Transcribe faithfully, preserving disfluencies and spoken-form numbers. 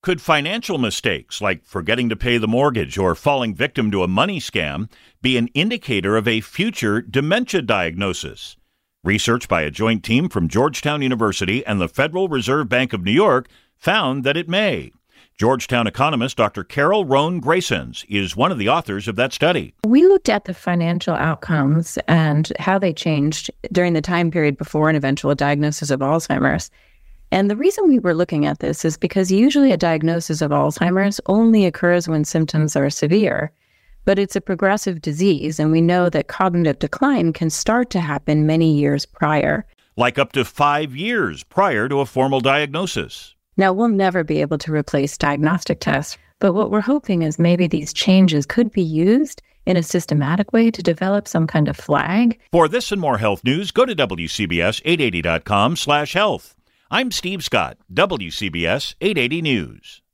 Could financial mistakes like forgetting to pay the mortgage or falling victim to a money scam be an indicator of a future dementia diagnosis? Research by a joint team from Georgetown University and the Federal Reserve Bank of New York found that it may. Georgetown economist Doctor Carol Roan Graysons is one of the authors of that study. We looked at the financial outcomes and how they changed during the time period before an eventual diagnosis of Alzheimer's. And the reason we were looking at this is because usually a diagnosis of Alzheimer's only occurs when symptoms are severe, but it's a progressive disease, and we know that cognitive decline can start to happen many years prior. Like up to five years prior to a formal diagnosis. Now, we'll never be able to replace diagnostic tests, but what we're hoping is maybe these changes could be used in a systematic way to develop some kind of flag. For this and more health news, go to W C B S eight eighty dot com slash health. I'm Steve Scott, W C B S eight eighty News.